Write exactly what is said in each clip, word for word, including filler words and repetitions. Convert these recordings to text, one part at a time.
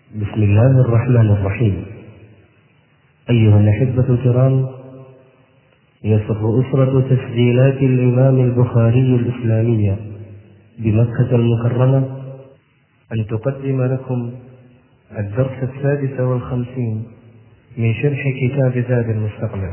بسم الله الرحمن الرحيم. أيها الأحبة الكرام، يسر أسرة تسجيلات الإمام البخاري الإسلامية بمكة المكرمة أن تقدم لكم الدرس السادس والخمسين من شرح كتاب زاد المستقنع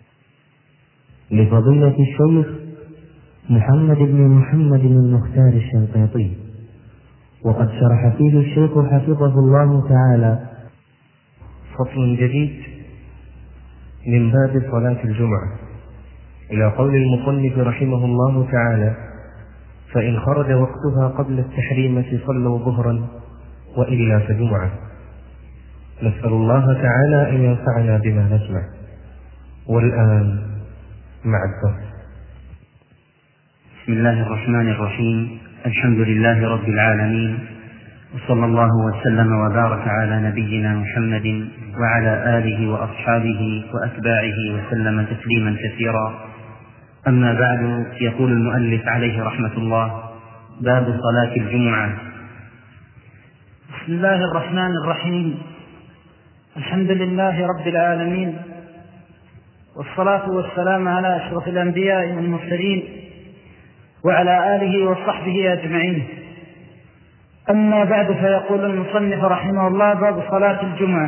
لفضيلة الشيخ محمد بن محمد المختار الشنقيطي، وقد شرح فيه الشيخ حفظه الله تعالى فصل جديد من باب صلاة الجمعة إلى قول المصنف رحمه الله تعالى: فإن خرج وقتها قبل التحريمة صلوا ظهرا وإلا فجمعة. نسأل الله تعالى أن ينفعنا بما نسمع. والآن مع الدرس. بسم الله الرحمن الرحيم. الحمد لله رب العالمين، وصلى الله وسلم وبارك على نبينا محمد وعلى آله وأصحابه وأتباعه وسلم تسليما كثيرا. أما بعد، يقول المؤلف عليه رحمة الله: باب صلاة الجمعة. بسم الله الرحمن الرحيم. الحمد لله رب العالمين، والصلاة والسلام على أشرف الأنبياء والمرسلين وعلى آله وصحبه أجمعين. أما بعد، فيقول المصنف رحمه الله: باب صلاة الجمعة.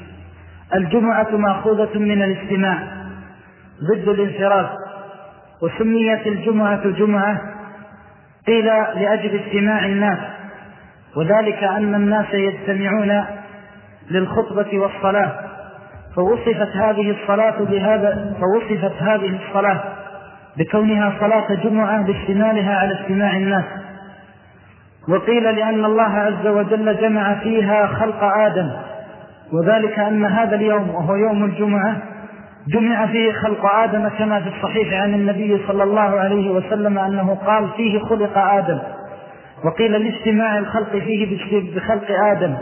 الجمعة مأخوذة من الاجتماع ضد الانفراد، وسميت الجمعة جمعة قيل لأجل اجتماع الناس، وذلك أن الناس يجتمعون للخطبة والصلاة، فوصفت هذه الصلاة بهذا فوصفت هذه الصلاة بكونها صلاة جمعة لاشتمالها على اجتماع الناس. وقيل لأن الله عز وجل جمع فيها خلق آدم، وذلك أن هذا اليوم وهو يوم الجمعة جمع فيه خلق آدم، كما في الصحيح عن النبي صلى الله عليه وسلم أنه قال: فيه خلق آدم. وقيل لاجتماع الخلق فيه بخلق آدم.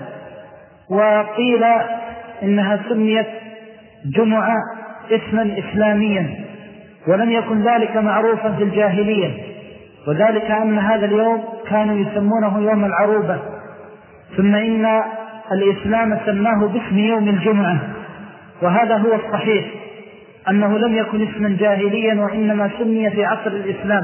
وقيل إنها سميت جمعة اسما إسلاميا، ولم يكن ذلك معروفا في الجاهلية، وذلك أن هذا اليوم كانوا يسمونه يوم العروبة، ثم إن الإسلام سماه باسم يوم الجمعة. وهذا هو الصحيح، أنه لم يكن اسما جاهليا، وإنما سمي في عصر الإسلام.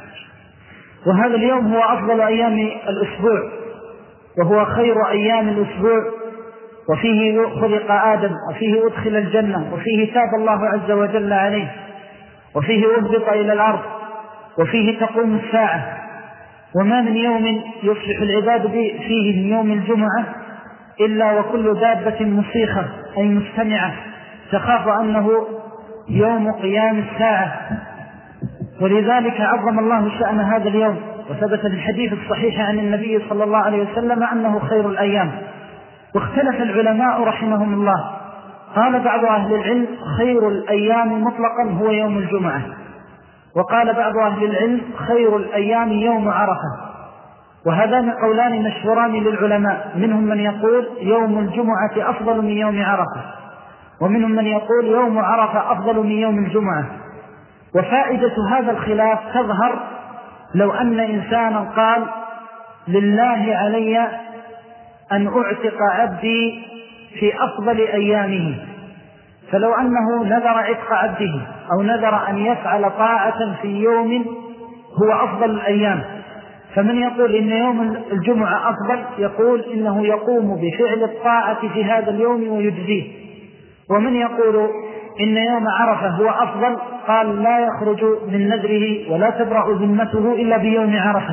وهذا اليوم هو أفضل أيام الأسبوع، وهو خير أيام الأسبوع، وفيه خلق آدم، وفيه أدخل الجنة، وفيه تاب الله عز وجل عليه، وفيه أهبط إلى الأرض، وفيه تقوم الساعة. وما من يوم يصبح العباد فيه من يوم الجمعة إلا وكل دابة مصيخة أي مستمعة تخاف أنه يوم قيام الساعة. ولذلك عظم الله شأن هذا اليوم، وثبت في الحديث الصحيح عن النبي صلى الله عليه وسلم أنه خير الأيام. واختلف العلماء رحمهم الله، قال بعض أهل العلم: خير الأيام مطلقا هو يوم الجمعة. وقال بعض أهل العلم: خير الأيام يوم عرفة. وهذان قولان مشهوران للعلماء، منهم من يقول يوم الجمعة أفضل من يوم عرفة، ومنهم من يقول يوم عرفة أفضل من يوم الجمعة. وفائدة هذا الخلاف تظهر لو أن إنسانا قال: لله علي أن أعتق عبدي في أفضل أيامه، فلو أنه نذر عتق عبده أو نذر أن يفعل طاعة في يوم هو أفضل الأيام، فمن يقول إن يوم الجمعة أفضل يقول إنه يقوم بفعل الطاعة في هذا اليوم ويجزيه. ومن يقول إن يوم عرفة هو أفضل قال لا يخرج من نذره ولا تبرأ ذمته إلا بيوم عرفة.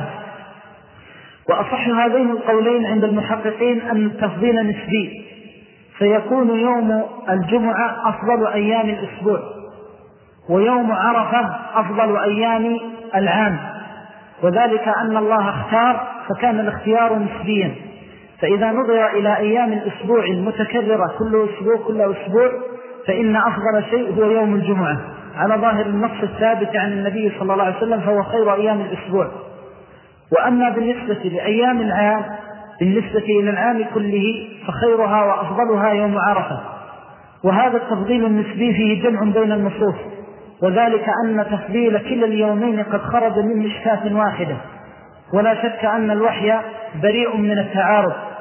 وأصح هذين القولين عند المحققين أن التفضيل نسبي، فيكون يوم الجمعة أفضل أيام الأسبوع، ويوم عرفة أفضل أيام العام، وذلك أن الله اختار، فكان الاختيار نسبيا. فإذا نظر إلى أيام الأسبوع المتكررة كل أسبوع كل أسبوع فإن أفضل شيء هو يوم الجمعة على ظاهر النص الثابت عن النبي صلى الله عليه وسلم، فهو خير أيام الأسبوع. وأما بالنسبة لأيام العام، بالنسبة إلى العام كله، فخيرها وأفضلها يوم عرفة. وهذا التفضيل النسبي فيه جمع بين النصوص، وذلك أن تفضيل كلا اليومين قد خرج من مشكاة واحدة، ولا شك أن الوحي بريء من التعارض،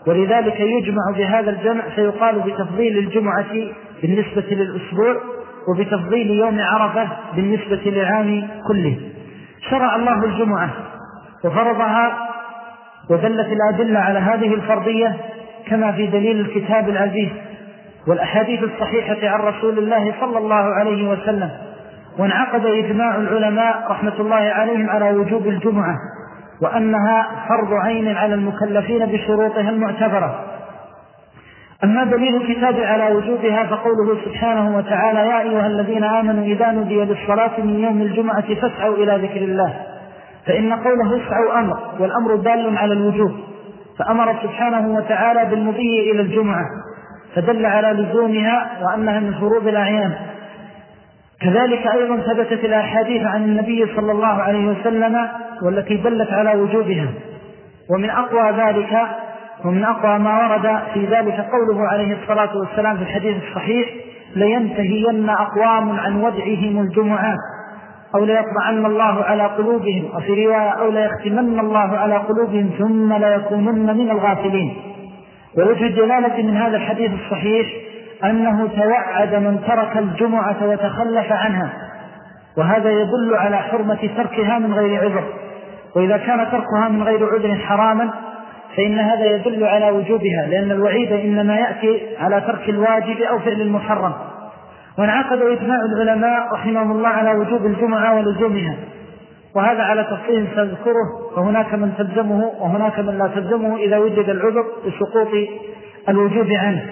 ولذلك يجمع بهذا الجمع فيقال بتفضيل الجمعة بالنسبة للأسبوع وبتفضيل يوم عرفة بالنسبة للعام كله. شرع الله الجمعة وفرضها، ودلت الأدلة على هذه الفرضية كما في دليل الكتاب العزيز والأحاديث الصحيحة عن رسول الله صلى الله عليه وسلم. وانعقد إجماع العلماء رحمة الله عليهم على وجوب الجمعة، وأنها فرض عين على المكلفين بشروطها المعتبرة. أما دليل الكتاب على وجوبها فقوله سبحانه وتعالى: يا أيها الذين آمنوا إذا نودي للصلاة من يوم الجمعة فاسعوا إلى ذكر الله. فإن قوله اسعوا أمر، والأمر دال على الوجوب، فأمر سبحانه وتعالى بالمضي إلى الجمعة، فدل على لزومها وأنها من فروض الأعيان. كذلك أيضا ثبتت الأحاديث عن النبي صلى الله عليه وسلم والتي دلت على وجوبها. ومن أقوى ذلك ومن أقوى ما ورد في ذلك قوله عليه الصلاة والسلام في الحديث الصحيح: لينتهين أقوام عن ودعهم الجمعات، أو ليطبعن الله على قلوبهم، وفي رواية: أو ليختمن الله على قلوبهم ثم ليكونن من الغافلين. ووجه الدلالة من هذا الحديث الصحيح أنه توعد من ترك الجمعة وتخلف عنها، وهذا يدل على حرمة تركها من غير عذر. وإذا كان تركها من غير عذر حراما فإن هذا يدل على وجوبها، لأن الوعيد إنما يأتي على ترك الواجب أو فعل المحرم. وانعقد إجماع العلماء رحمهم الله على وجوب الجمعة ولزومها، وهذا على تفصيل سأذكره، وهناك من تلزمه وهناك من لا تلزمه إذا وجد العذر بسقوط الوجوب عنه.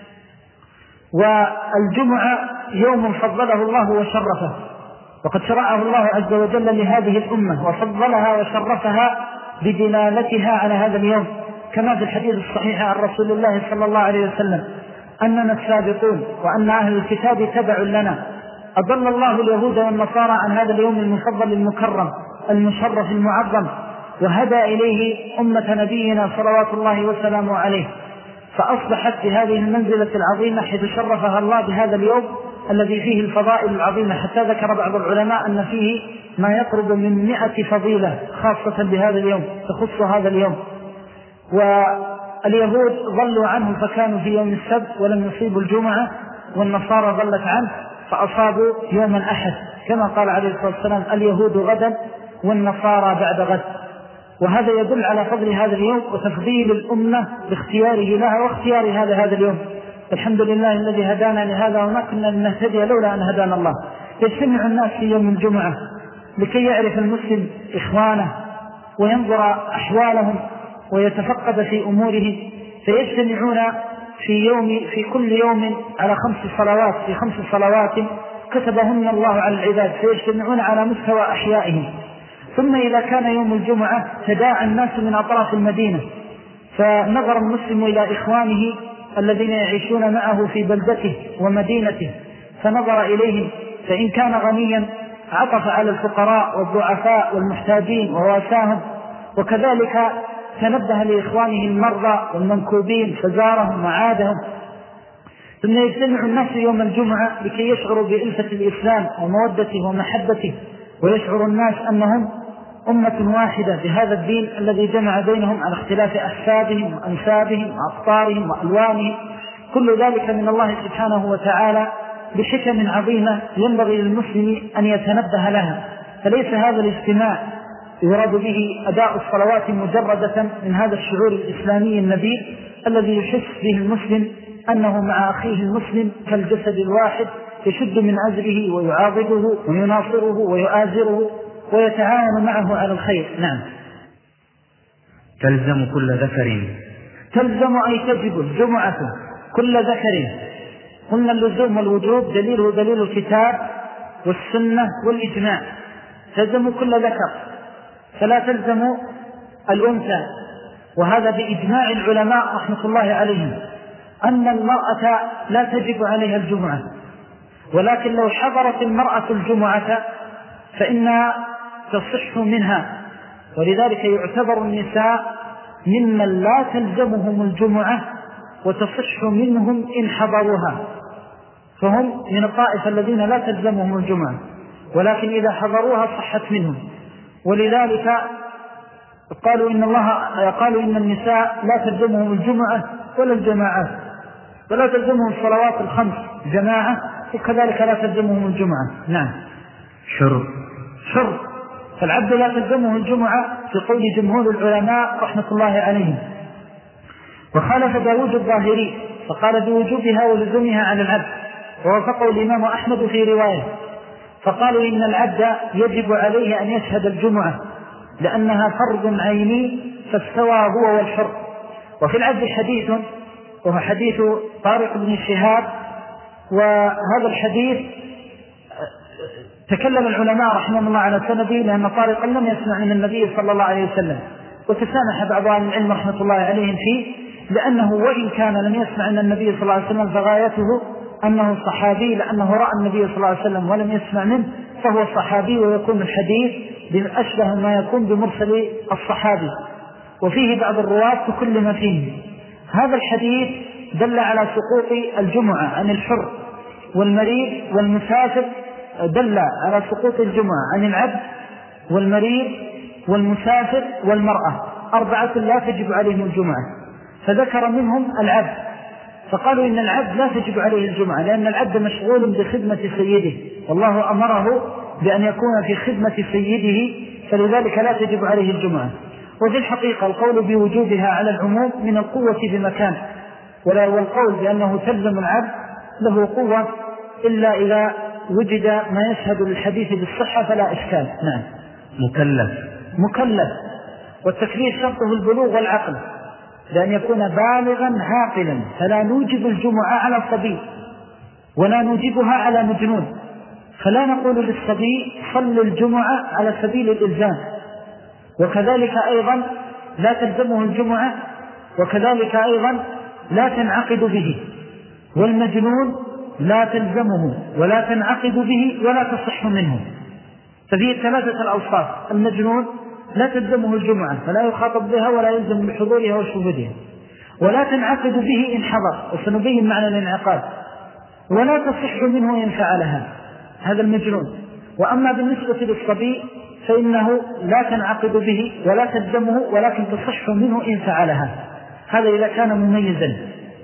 والجمعة يوم فضله الله وشرفه، وقد شرعه الله عز وجل لهذه الأمة وفضلها وشرفها بدلالتها على هذا اليوم، كما في الحديث الصحيح عن رسول الله صلى الله عليه وسلم أننا السابقون وأن أهل الكتاب تبع لنا. أضل الله اليهود والنصارى عن هذا اليوم المفضل المكرم المشرف المعظم، وهدى إليه أمة نبينا صلوات الله وسلامه عليه، فأصبحت بهذه المنزلة العظيمة حيث شرفها الله بهذا اليوم الذي فيه الفضائل العظيمة، حتى ذكر بعض العلماء أن فيه ما يقرب من مئة فضيلة خاصة بهذا اليوم تخص هذا اليوم. واليهود ضلوا عنه فكانوا في يوم السبت ولم يصيبوا الجمعة، والنصارى ضلت عنه فأصابوا يوم الأحد، كما قال عليه الصلاة والسلام: اليهود غدا والنصارى بعد غد. وهذا يدل على فضل هذا اليوم وتفضيل الأمة باختياره لها واختيار هذا هذا اليوم. الحمد لله الذي هدانا لهذا وما كنا لنهتدي لولا أن هدانا الله. يجتمع الناس في يوم الجمعة لكي يعرف المسلم إخوانه وينظر أحوالهم ويتفقد في أمورهم، فيجتمعون في يوم في كل يوم على خمس صلوات في خمس صلوات كتبهن الله على العباد، فيجتمعون على مستوى أحيائهم. ثم إذا كان يوم الجمعة تداعى الناس من أطراف المدينة، فنظر المسلم إلى إخوانه الذين يعيشون معه في بلدته ومدينته، فنظر إليهم، فإن كان غنيا عطف على الفقراء والضعفاء والمحتاجين وواساهم، وكذلك تنبه لإخوانه المرضى والمنكوبين فزارهم وعادهم. ثم يجتمع الناس يوم الجمعة لكي يشعروا بألفة الإسلام ومودته ومحبته، ويشعر الناس أنهم أمة واحدة بهذا الدين الذي جمع بينهم على اختلاف أحسابهم وأنسابهم وأفطارهم وألوانهم. كل ذلك من الله سبحانه وتعالى بحكم عظيمة ينبغي للمسلم أن يتنبه لها. فليس هذا الاجتماع يراد به أداء الصلوات مجردة من هذا الشعور الإسلامي النبيل الذي يحس به المسلم أنه مع أخيه المسلم كالجسد الواحد، يشد من أزره ويعاضده ويناصره ويؤازره ويتعاون معه على الخير. نعم. تلزم كل ذكر. تلزم أي تجب الجمعة كل ذكر. قلنا اللزوم والوجوب دليله دليل الكتاب والسنة والإجماع. تلزم كل ذكر فلا تلزم الأنثى، وهذا بإجماع العلماء رحمة الله عليهم أن المرأة لا تجب عليها الجمعة، ولكن لو حضرت المرأة الجمعة فإنها تصح منها، ولذلك يعتبر النساء ممن لا تلزمهم الجمعة وتصح منهم إن حضروها، فهم من الطائفة الذين لا تلزمهم الجمعة، ولكن إذا حضروها صحت منهم. ولذلك قالوا إن الله قالوا إن النساء لا تلزمهم الجمعة ولا الجماعات، ولا تلزمهم الصلوات الخمس جماعة، وكذلك لا تلزمهم الجمعة. نعم. شرب شرب فالعبد لا تلزمه الجمعة في قول جمهور العلماء رحمة الله عليهم. وخالف داود الظاهري فقال بوجوبها ولزومها على العبد، ووافقه الإمام أحمد في رواية، فقالوا إن العبد يجب عليه أن يشهد الجمعة لأنها فرض عيني فاستوى هو والحر. وفي العبد حديث وهو حديث طارق بن شهاب، وهذا الحديث تكلم العلماء رحمه الله على سنده لأن طارقا لم يسمع من النبي صلى الله عليه وسلم، وتسامح بعض أهل العلم رحمة الله عليهم فيه، لأنه وإن كان لم يسمع من النبي صلى الله عليه وسلم فغايته أنه صحابي، لأنه رأى النبي صلى الله عليه وسلم ولم يسمع منه فهو صحابي، ويكون الحديث أشبه ما يكون بمرسل الصحابي، وفيه بعض الرواة كل ما فيه. هذا الحديث دل على سقوط الجمعة عن الحر والمريض والمسافر، دل على سقوط الجمعة عن العبد والمريض والمسافر والمرأة، أربعة لا تجب عليهم الجمعة، فذكر منهم العبد، فقالوا إن العبد لا تجب عليه الجمعة لأن العبد مشغول بخدمة سيده، والله أمره بأن يكون في خدمة سيده، فلذلك لا تجب عليه الجمعة. وفي الحقيقة القول بوجوبها على العموم من القوة بمكان، ولا والقول بأنه تلزم العبد له قوة إلا إذا وجد ما يشهد للحديث بالصحة فلا إشكال. نعم. مكلف مكلف والتكليف شرطه البلوغ والعقل، لأن يكون بالغا عاقلا، فلا نوجب الجمعة على صبي ولا نوجبها على مجنون، فلا نقول للصبي صل الجمعة على سبيل الإلزام، وكذلك أيضا لا تلزمه الجمعة، وكذلك أيضا لا تنعقد به، والمجنون لا تلزمه ولا تنعقد به ولا تصح منه، ففيه ثلاثة الأوصاف. المجنون لا تلزمه الجمعة فلا يخاطب بها ولا يلزم بحضورها وشهودها، ولا تنعقد به إن حضر، وسنبين معنى الانعقاد، ولا تصح منه إن فعلها، هذا المجنون. وأما بالنسبة للصبي فإنه لا تنعقد به ولا تلزمه ولكن تصح منه إن فعلها، هذا إذا كان مميزا،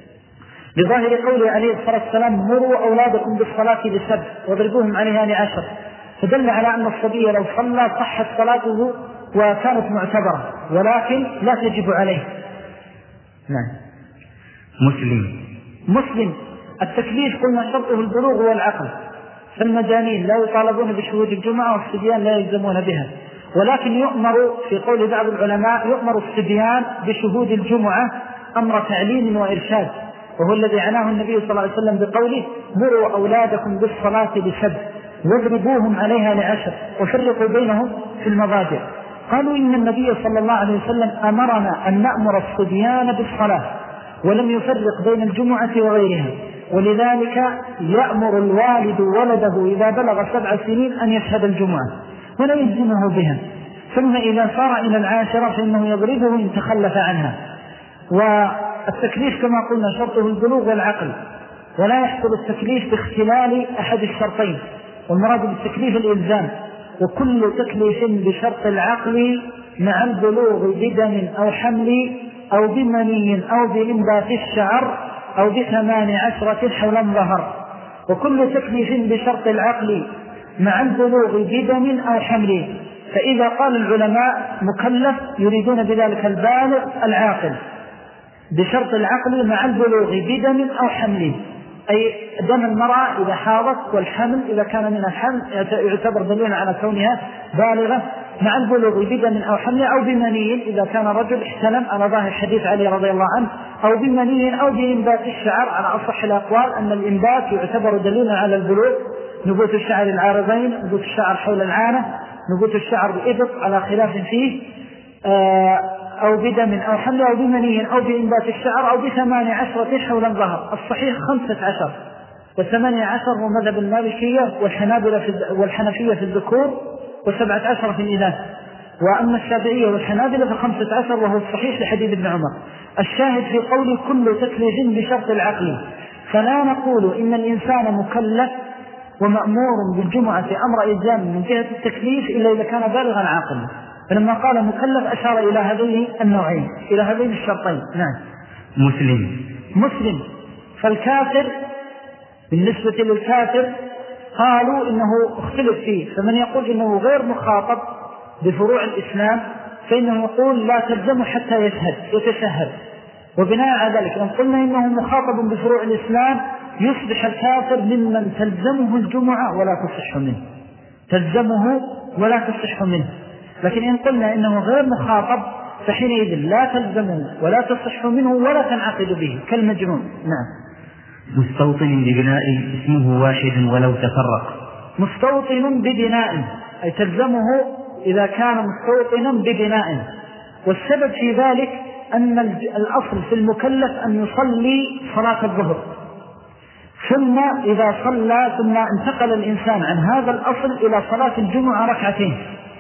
بظاهر قوله عليه الصلاة والسلام مروا أولادكم بالصلاة لسبع واضربوهم عليها لعشر، فدل على أن الصبي لو صلى صحت صلاته وكانت معتبرة، ولكن لا تجب عليه. نعم. مسلم مسلم التكليف قلنا شرطه البلوغ والعقل، فالمجانين لا يطالبون بشهود الجمعة والصبيان لا يلزمون بها، ولكن يؤمر في قول بعض العلماء يؤمر الصبيان بشهود الجمعة أمر تعليم وإرشاد، وهو الذي عناه النبي صلى الله عليه وسلم بقوله مروا أولادكم بالصلاة لسبع واضربوهم عليها لعشر وفرقوا بينهم في المضاجع. قالوا إن النبي صلى الله عليه وسلم أمرنا أن نأمر الصبيان بالصلاة ولم يفرق بين الجمعة وغيرها، ولذلك يأمر الوالد ولده إذا بلغ سبع سنين أن يشهد الجمعة ولا يلزمه بها، ثم إذا صار إلى العاشرة فإنه يضربه إن تخلف عنها. والتكليف كما قلنا شرطه البلوغ والعقل، ولا يحصل التكليف باختلال أحد الشرطين، والمراد بالتكليف الإلزام، وكل تكليف بشرط العقل مع البلوغ بدم أو حمل أو بمني أو بإنبات الشعر أو بثمان عشرة حولا ظهر، وكل تكليف بشرط العقل مع البلوغ بدم أو حمل. فإذا قال العلماء مكلف يريدون بذلك البالغ العاقل بشرط العقل مع البلوغ بدم أو حمل، أي دم المرأة إذا حاضت والحمل إذا كان من الحمل يعتبر دليلا على كونها بالغة مع البلوغ بدم أو حمل، أو بمني إذا كان رجل احتلم على ظاهر حديث علي رضي الله عنه، أو بمني أو بإنبات الشعر على أصح الأقوال أن الإنبات يعتبر دليلا على البلوغ، نبوت الشعر العارضين، نبوت الشعر حول العانة، نبوت الشعر بإبط على خلاف فيه، أو بدم أو حمل أو بمني أو بإنبات الشعر أو بثمان عشرة حولا ظهر. الصحيح خمسة عشر، والثمانية عشر هو مذهب المالكية والحنابلة والحنفية في الذكور، وسبعة عشر في الإناث. وأما الشافعية والحنابلة فخمسة عشر وهو الصحيح لحديث ابن عمر. الشاهد في قول كل تكليف بشرط العقل، فلا نقول إن الإنسان مكلف ومأمور بالجمعة أمر إلزام من جهة التكليف إلا إذا كان بالغا عاقلا، فلما قال مكلف أشار إلى هذين النوعين، إلى هذين الشرطين. نعم. مسلم مسلم. فالكافر بالنسبة للكافر قالوا إنه اختلف فيه، فمن يقول إنه غير مخاطب بفروع الإسلام فإنه يقول لا تلزمه حتى يشهد يتشهد، وبناء على ذلك إن قلنا إنه مخاطب بفروع الإسلام يصبح الكافر ممن تلزمه الجمعة ولا تصح منه، تلزمه ولا تصح منه. لكن إن قلنا إنه غير مخاطب فحينئذ لا تلزمه ولا تصح منه ولا تنعقد به كالمجنون. نعم. مستوطن ببناء اسمه واحد ولو تفرق. مستوطن ببناء أي تلزمه إذا كان مستوطنا ببناء، والسبب في ذلك أن الأصل في المكلف أن يصلي صلاة الظهر، ثم إذا صلى ثم انتقل الإنسان عن هذا الأصل إلى صلاة الجمعة ركعتين،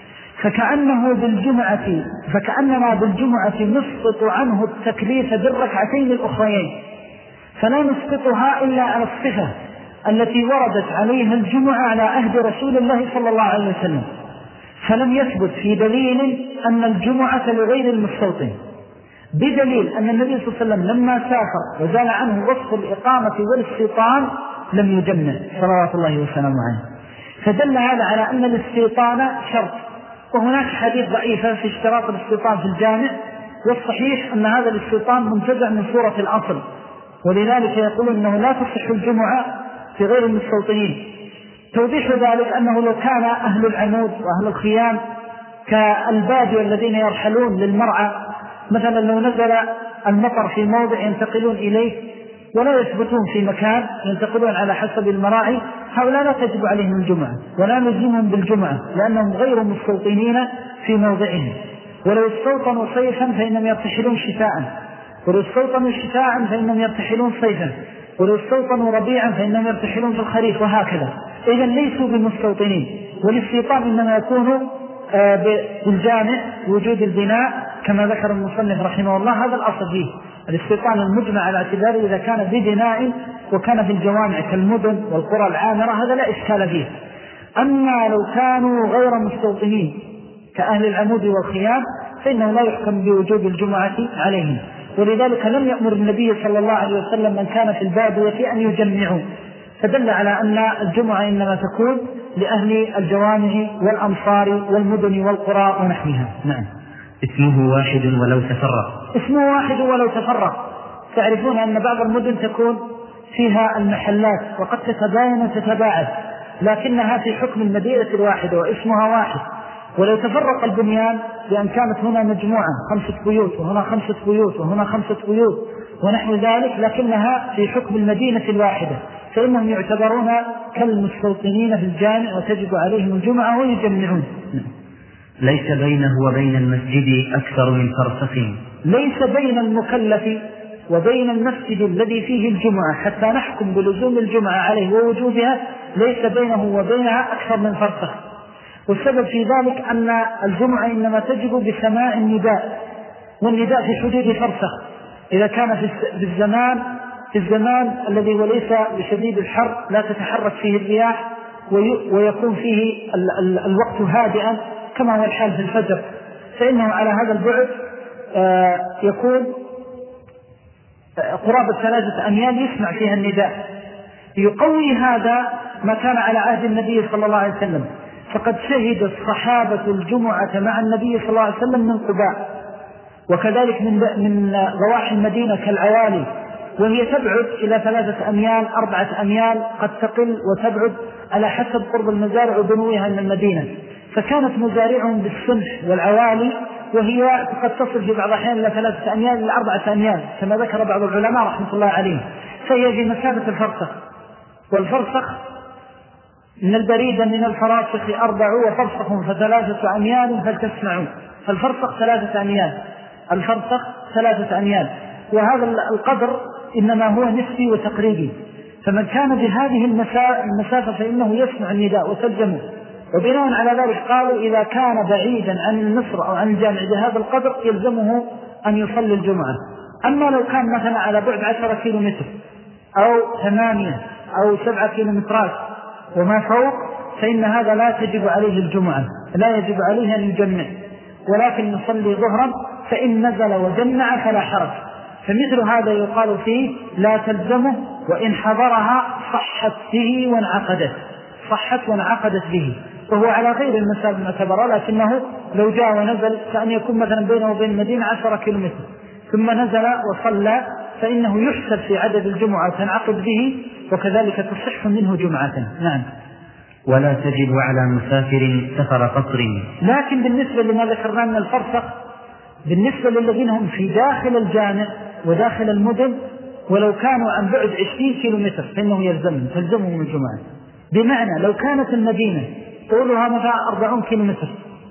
فكأنه بالجمعة فكأننا بالجمعة نسقط عنه التكليف بالركعتين الأخريين، فلا نسقطها إلا على الصفة التي وردت عليها الجمعة على عهد رسول الله صلى الله عليه وسلم، فلم يثبت في دليل أن الجمعة لغير المستوطن، بدليل أن النبي صلى الله عليه وسلم لما سافر وزال عنه وصف الإقامة والاستيطان لم يجمع صلوات الله وسلامه عليه، فدل هذا على أن الاستيطان شرط. وهناك حديث ضعيفة في اشتراط الاستيطان في الجامع، والصحيح أن هذا الاستيطان منتزع من صورة الأصل، ولذلك يقول أنه لا تصح الجمعة في غير المستوطنين. توضيح ذلك أنه لو كان أهل العمود وأهل الخيام كالبادية الذين يرحلون للمرعى، مثلا لو نزل المطر في موضع ينتقلون إليه ولا يثبتون في مكان ينتقلون على حسب المراعي، هؤلاء لا تجب عليهم الجمعة ولا نلزمهم بالجمعة لأنهم غير مستوطنين في موضعهم. ولو استوطنوا صيفا فإنهم يرتحلون شتاء، ولو استوطنوا شتاء فإنهم يرتحلون صيفا، ولو استوطنوا ربيعا فإنهم يرتحلون في الخريف، وهكذا. إذن ليسوا بالمستوطنين، والاستيطان إنما يكون بالجامع وجود البناء كما ذكر المصنف رحمه الله، هذا الأصل فيه الاستيطان المجمع على اعتباره إذا كان ببناء وكان في الجوامع كالمدن والقرى العامرة هذا لا إشكال فيه. أما لو كانوا غير مستوطنين كأهل العمود والخيام فإنه لا يحكم بوجوب الجمعة عليهم، ولذلك لم يأمر النبي صلى الله عليه وسلم من كان في البادية أن يجمعوا، فدل على أن الجمعة إنما تكون لأهل الجوامع والأمصار والمدن والقرى ونحوها. نعم. اسمه واحد ولو تفرق. اسمه واحد ولو تفرق. تعرفون أن بعض المدن تكون فيها المحلات وقد تتباين وتتباعد، لكنها في حكم المدينة الواحدة واسمها واحد. ولو تفرق البنيان بأن كانت هنا مجموعة خمسة بيوت وهنا خمسة بيوت وهنا خمسة بيوت ونحو ذلك، لكنها في حكم المدينة الواحدة، فإنهم يعتبرون كالمستوطنين في الجامع وتجب عليهم الجمعة ويجمعون. ليس بينه وبين المسجد أكثر من فرسخ. ليس بين المكلف وبين المسجد الذي فيه الجمعة حتى نحكم بلزوم الجمعة عليه ووجوبها، ليس بينه وبينها أكثر من فرسخ. والسبب في ذلك أن الجمعة إنما تجب بسماع النداء، والنداء في حدود فرسخ. إذا كان في الزمان في الزمان الذي هو ليس بشديد الحر لا تتحرك فيه الرياح ويكون فيه الوقت هادئا كما هو الحال في الفجر، فإنه على هذا البعد يكون قرابة ثلاثة أميال يسمع فيها النداء. يقوي هذا ما كان على عهد النبي صلى الله عليه وسلم، فقد شهد الصحابة الجمعة مع النبي صلى الله عليه وسلم من قباء، وكذلك من من ضواحي المدينة كالعوالي، وهي تبعد إلى ثلاثة أميال أربعة أميال، قد تقل وتبعد على حسب قرب المزارع وبنوها من المدينة. فكانت مزارعهم بالسمح والعوالي، وهي قد تصل في بعض الأحيان إلى ثلاثة أميال إلى أربعة أميال كما ذكر بعض العلماء رحمة الله عليهم، فهي في مسافة الفرسخ. والفرسخ من البريد من الفراسخ أربع وفرسخ فثلاثة أميال فلتسمعوا، فالفرسخ ثلاثة أميال، الفرسخ ثلاثة أميال، وهذا القدر إنما هو نسبي وتقريبي، فمن كان بهذه المسافة فإنه يسمع النداء وتلزمه. وبناء على ذلك قالوا إذا كان بعيدا عن المصر أو عن الجامع بهذا القدر يلزمه أن يصلي الجمعة. أما لو كان مثلا على بعد عشرة كيلو متر أو ثمانية أو سبعة كيلو مترات وما فوق، فإن هذا لا تجب عليه الجمعة، لا يجب عليه أن يجمع. ولكن يصلي ظهرا فإن نزل وجمع فلا حرج. فمثل هذا يقال فيه لا تلزمه، وإن حضرها صحت به وانعقدت صحت وانعقدت به، وهو على غير المسائل المعتبرة. لكنه لو جاء ونزل كأن يكون مثلا بينه وبين المدينة عشرة كيلومتر ثم نزل وصلى فإنه يحسب في عدد الجمعة تنعقد به، وكذلك تصح منه جمعة. نعم. ولا تجب على مسافر سفر قصر. لكن بالنسبة لما ذكرنا من الفرق، بالنسبة للذين هم في داخل الجامع وداخل المدن ولو كانوا عن بعد عشرين كيلومتر فإنه يلزمهم تلزمهم الجمعة. بمعنى لو كانت المدينة طولها مثلا أربعون كيلومتر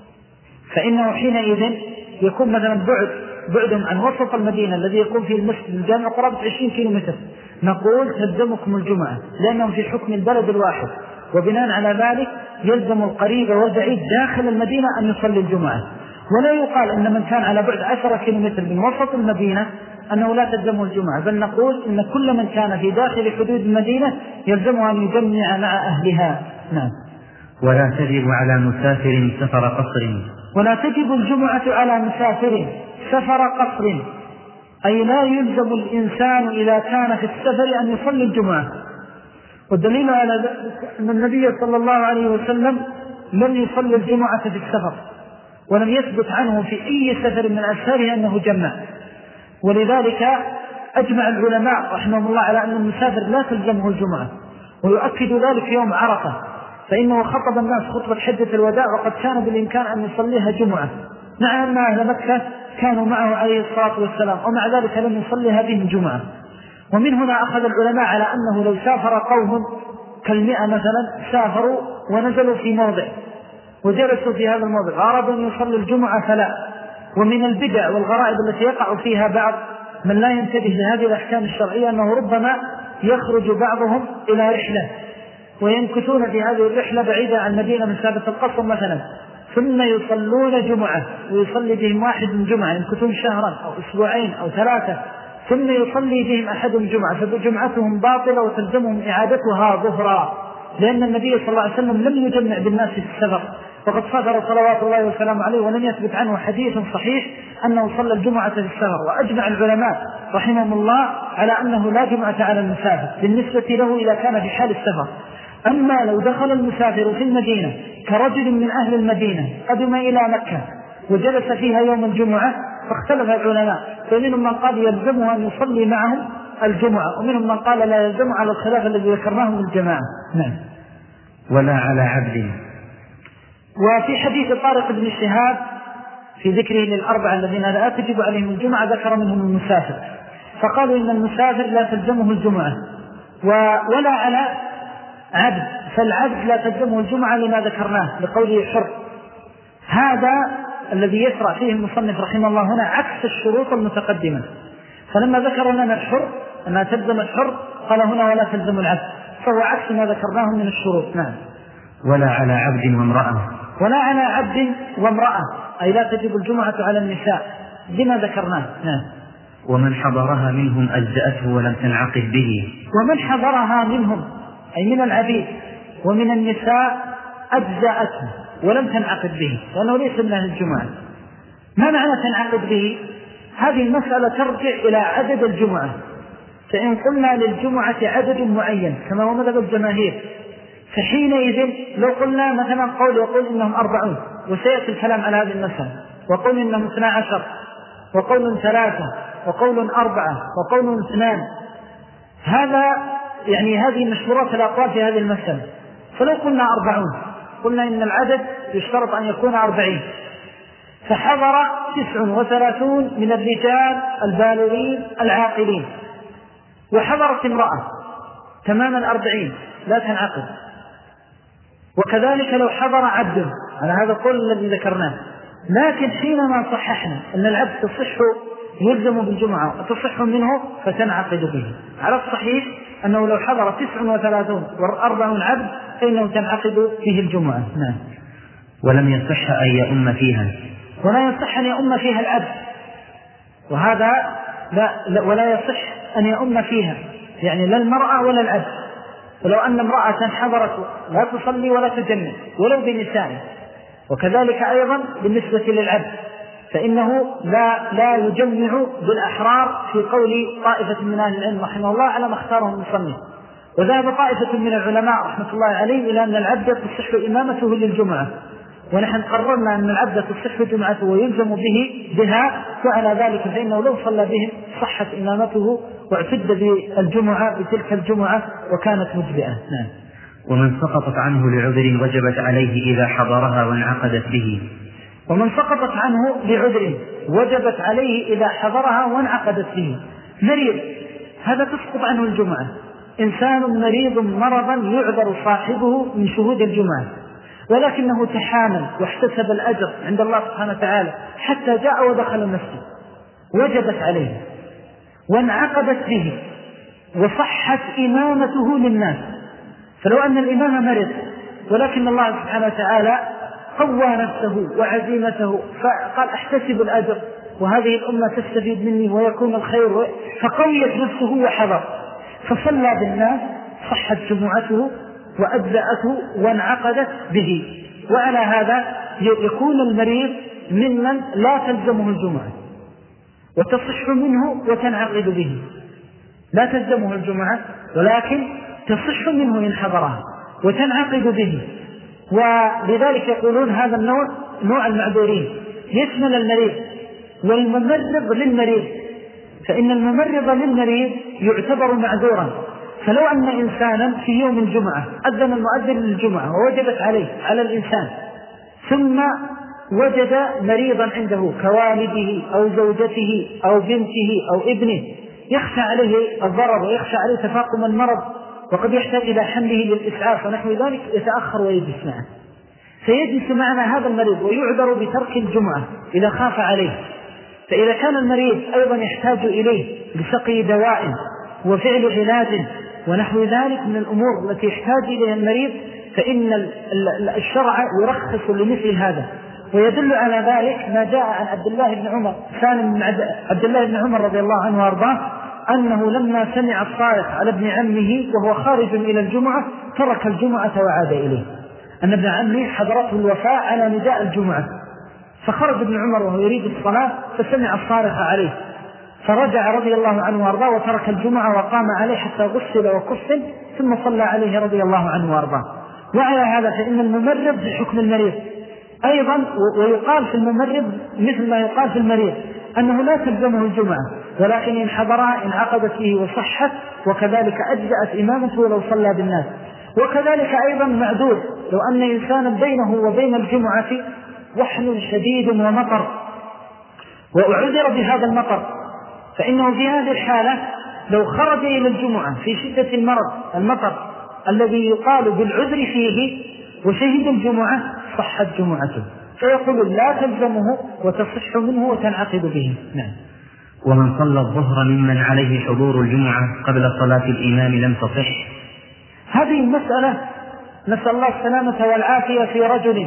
فإنه حينئذ يكون مثلا بعد بعدهم عن وسط المدينة الذي يكون فيه المسجد الجامع قرابة عشرين كيلومتر، نقول تلزمكم الجمعة لأنهم في حكم البلد الواحد، وبناء على ذلك يلزم القريب والبعيد داخل المدينة أن يصلي الجمعة. ولا يقال أن من كان على بعد عشرة كيلومتر من وسط المدينة أنه لا تلزمه الجمعة، بل نقول إن كل من كان في داخل حدود المدينة يلزمه أن يجمع مع أهلها. نعم. ولا تجب على مسافر سفر قصر. ولا تجب الجمعة على مسافر سفر قصر، أي لا يلزم الإنسان إذا كان في السفر أن يصلي الجمعة. والدليل على ذلك أن النبي صلى الله عليه وسلم لم يصلي الجمعة في السفر، ولم يثبت عنه في أي سفر من أسفاره أنه جمع. ولذلك أجمع العلماء رحمهم الله على أن المسافر لا تلزمه الجمعة، ويؤكد ذلك يوم عرفة، فإنه خطب الناس خطبة حجة الوداع وقد كان بالإمكان أن يصليها جمعة، مع أن أهل مكة كانوا معه عليه الصلاة والسلام، ومع ذلك لم يصليها بهم جمعة. ومن هنا أخذ العلماء على أنه لو سافر قوم كالمئة مثلا سافروا ونزلوا في موضع وجلسوا في هذا الموضع وأرادوا أن يصلوا الجمعة فلا. ومن البدع والغرائب التي يقع فيها بعض من لا ينتبه لهذه الأحكام الشرعية أنه ربما يخرج بعضهم إلى رحلة وينكثون في هذه الرحلة بعيدة عن مدينة من سابة القصر مثلا، ثم يصلون جمعة ويصلي بهم واحد من جمعة، ينكثون شهرا أو أسبوعين أو ثلاثة ثم يصلي بهم أحدهم جمعة، فجمعتهم باطلة وتلزمهم إعادتها ظهرا، لأن النبي صلى الله عليه وسلم لم يجمع بالناس في السفر، وقد صدر صلوات الله والسلام عليه ولم يثبت عنه حديث صحيح أنه صلى الجمعة في السفر. وأجمع العلماء رحمهم الله على أنه لا جمعة على المسافر بالنسبة له إذا كان في حال السفر. أما لو دخل المسافر في المدينة كرجل من أهل المدينة قدم إلى مكة وجلس فيها يوم الجمعة فاختلف العلماء، فمنهم من قال يلزمه أن يصلي معهم الجمعة، ومنهم من قال لا يلزم على الخلاف الذي ذكرناه من الجماعة. نعم. ولا على عبد. وفي حديث طارق بن شهاب في ذكره للأربعة الذين لا تجب عليهم الجمعة ذكر منهم المسافر، فقالوا إن المسافر لا تلزمه الجمعة. ولا على عبد، فالعبد لا تلزمه الجمعة لما ذكرناه لقوله حر. هذا الذي يشرع فيه المصنف رحمه الله هنا عكس الشروط المتقدمة، فلما ذكر لنا الحر أنها تلزم الحر قال هنا ولا تلزم العبد، فهو عكس ما ذكرناه من الشروط. نعم. ولا على عبد وامرأة. ولا على عبد وامرأة، أي لا تجب الجمعة على النساء بما ذكرناه. نعم. ومن حضرها منهم أجزأته ولم تنعقد به. ومن حضرها منهم أي من العبيد ومن النساء أجزأته ولم تنعقد به، لأنه ليس من أهل الجمعة. ما معنى تنعقد به؟ هذه المسألة ترجع إلى عدد الجمعة، فإن قلنا للجمعة عدد معين كما هو مذهب الجماهير فحينئذ لو قلنا مثلا قول يقول إنهم أربعون، وسيأتي الكلام على هذه المسألة، وقول إنهم اثنا عشر، وقول ثلاثة، وقول أربعة، وقول اثنان، هذا يعني هذه مشهورات الأقوال في هذه المسألة. فلو قلنا أربعون قلنا إن العدد يشترط أن يكون أربعين، فحضر تسع وثلاثون من الرجال البالغين العاقلين، وحضرت امرأة تمام الأربعين لا تنعقد. وكذلك لو حضر عبد على هذا القول الذي ذكرناه. لكن حينما صححنا أن العبد تصح يلزم بالجمعة وتصح منه فتنعقد به، على الصحيح أنه لو حضر تسع وثلاثون وأربعون عبد فإنه تنعقد فيه الجمعة. نعم. ولم يصح أن يؤم فيها. ولا يصح أن يؤم فيها العبد، وهذا لا, لا ولا يصح أن يؤم فيها، يعني لا المرأة ولا العبد. ولو أن امرأة حضرت لا تصلي ولا تجمع ولو بنساء، وكذلك أيضا بالنسبة للعبد، فإنه لا, لا يجمع بالأحرار في قول طائفة من أهل العلم رحمه الله على ما اختاره المصنف. وذهب طائفة من العلماء رحمة الله عليهم إلى أن العبد تصح إمامته للجمعة، ونحن قررنا أن العبد تصح جمعته ويلزم به بها، وعلى ذلك فإنه لو صلى بهم صحت إمامته واعتد بالجمعة بتلك الجمعة وكانت مجزئة. نعم. ومن سقطت عنه لعذر وجبت عليه إذا حضرها وانعقدت به. ومن سقطت عنه لعذر وجبت عليه إذا حضرها وانعقدت به. مريض هذا تسقط عنه الجمعة، إنسان مريض مرضا يعذر صاحبه من شهود الجمعة، ولكنه تحامل واحتسب الأجر عند الله سبحانه وتعالى حتى جاء ودخل المسجد، وجبت عليه وانعقدت به وصحت إمامته للناس. فلو أن الإمام مرض ولكن الله سبحانه وتعالى قوى نفسه وعزيمته فقال احتسب الأجر وهذه الأمة تستفيد مني ويكون الخير، فقويت نفسه وحضر فصلى بالناس، صحت جمعته وأجزأته وانعقدت به. وعلى هذا يكون المريض ممن لا تلزمه الجمعة وتصح منه وتنعقد به، لا تلزمه الجمعة ولكن تصح منه إن حضرها وتنعقد به. ولذلك يقولون هذا النوع نوع المعذورين، يشمل المريض والممرض للمريض، فإن الممرض للمريض يعتبر معذورا. فلو أن إنسانا في يوم الجمعة أذن المؤذن للجمعة ووجبت عليه على الإنسان، ثم وجد مريضا عنده كوالده أو زوجته أو بنته أو ابنه يخشى عليه الضرر ويخشى عليه تفاقم المرض وقد يحتاج إلى حمله للإسعاف ونحو ذلك، يتأخر ويجلس معه، فيجلس معنا هذا المريض ويعذر بترك الجمعة إذا خاف عليه. فإذا كان المريض أيضا يحتاج إليه لسقي دواء وفعل علاج ونحو ذلك من الأمور التي يحتاج إليها المريض، فإن الشرع يرخص لمثل هذا. ويدل على ذلك ما جاء عن عبد الله بن عمر ثاني من عبد الله بن عمر رضي الله عنه وارضاه أنه لما سمع الصارخ على ابن عمه وهو خارج إلى الجمعة ترك الجمعة وعاد إليه، أن ابن عمه حضرته الوفاة على نداء الجمعة، فخرج ابن عمر وهو يريد الصلاة فسمع الصارخ عليه فرجع رضي الله عنه وارضاه وترك الجمعة وقام عليه حتى غسل وكفن ثم صلى عليه رضي الله عنه وارضاه. وعلى هذا فإن الممرض بحكم المريض أيضا، ويقال في الممرض مثل ما يقال في المريض أنه لا تلزمه الجمعة ولكن إن حضرها انعقدت به وصحت، وكذلك أجزأت إمامته ولو صلى بالناس. وكذلك أيضا معذور لو أن إنسانا بينه وبين الجمعة وحل شديد ومطر وأعذر بهذا المطر، فإنه في هذه الحالة لو خرج إلى الجمعة في شدة المرض المطر الذي يقال بالعذر فيه وشهد الجمعة صحت جمعته، فيقول لا تلزمه وتصح منه وتنعقد به. نعم. ومن صلى الظهر ممن عليه حضور الجمعة قبل صلاة الإمام لم تصح. هذه المسألة نسأل الله السلامة والعافية في رجل